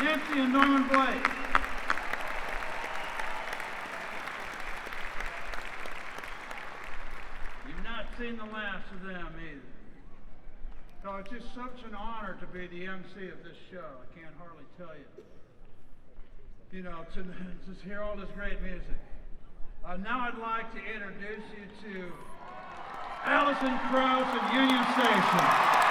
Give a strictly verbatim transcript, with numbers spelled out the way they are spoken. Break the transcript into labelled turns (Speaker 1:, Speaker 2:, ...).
Speaker 1: Nancy and Norman Blake. You've not seen the last of them either. So it's just such an honor to be the M C of this show. I can't hardly tell you. You know, to just hear all this great music. Uh, now I'd like to introduce you to Alison Krauss at Union Station.